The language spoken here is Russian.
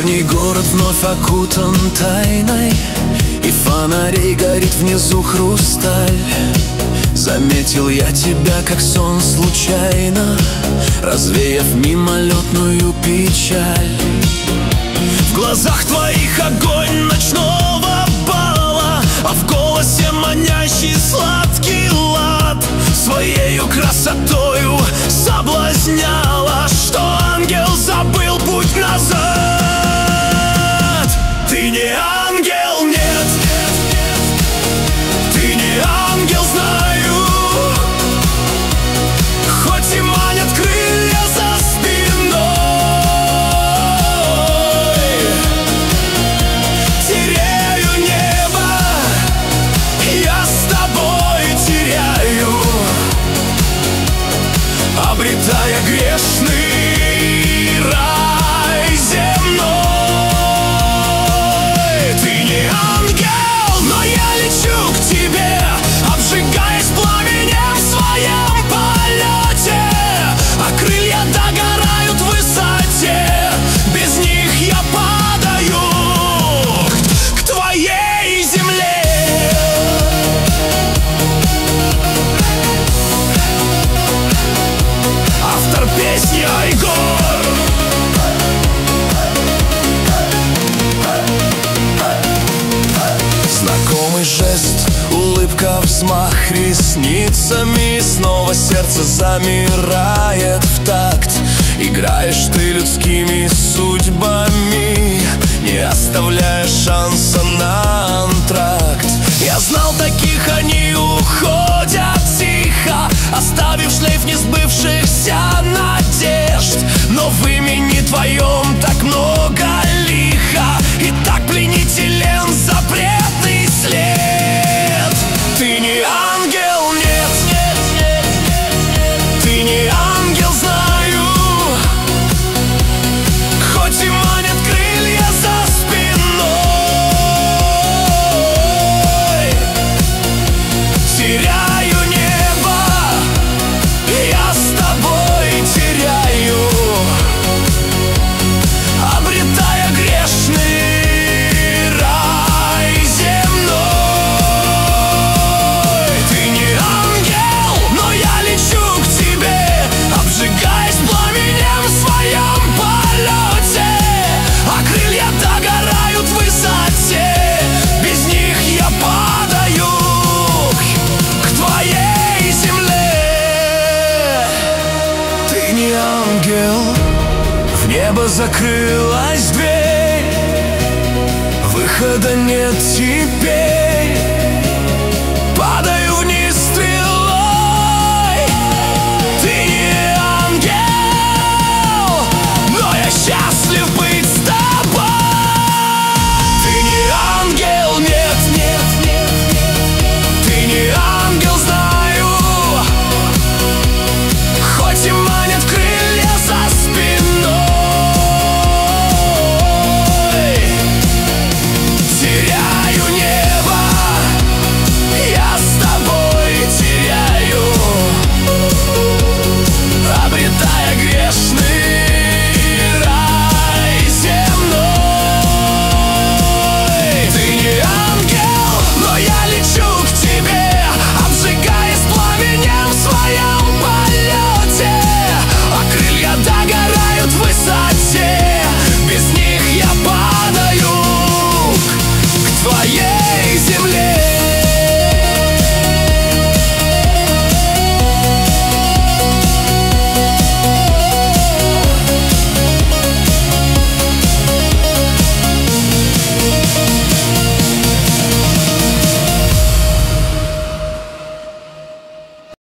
Древний город вновь окутан тайной, и фонарей горит внизу хрусталь. Заметил я тебя, как сон случайно, развеяв мимолетную печаль. В глазах твоих огонь ночного бала, а в голосе манящий сладкий лад. Своею красотою соблазняла, что ангел забыл путь назад. Ты не ангел, нет, ты не ангел, знаю. Хоть и манят крылья за спиной, теряю небо, я с тобой теряю, обретая грешный рай земной. Ты не ангел, но я лечу к тебе, обжигаясь пламенем в своем полете. А крылья догорают в высоте, без них я падаю к твоей земле. Автор песни Айгор. Знакомый жест, улыбка, взмах ресницами, снова сердце замирает в такт. Играешь ты людскими судьбами, не оставляя шанса на антракт. Я знал, таких они уходят тихо, оставив шлейф несбывшихся надежд. Но в имени твоем так много лиха, и так пленителен запретный след. Ты не ангел, нет, ты не ангел, знаю. Хоть и манят крылья за спиной, теряю небо, я с тобой теряю, обретая грешный рай земной. Ты не ангел, но я лечу к тебе, обжигаясь пламенем в своем полете. А крылья догорают в высоте, без них я падаю к твоей земле. Ты не ангел, в небо закрылась дверь, выхода нет теперь, падаю вниз стрелой. Ты не ангел, но я счастлив быть с тобой. Ты не ангел, нет, ты не ангел, знаю. Хоть и манят крылья за спиной, теряю небо, я с тобой теряю, обретая грешный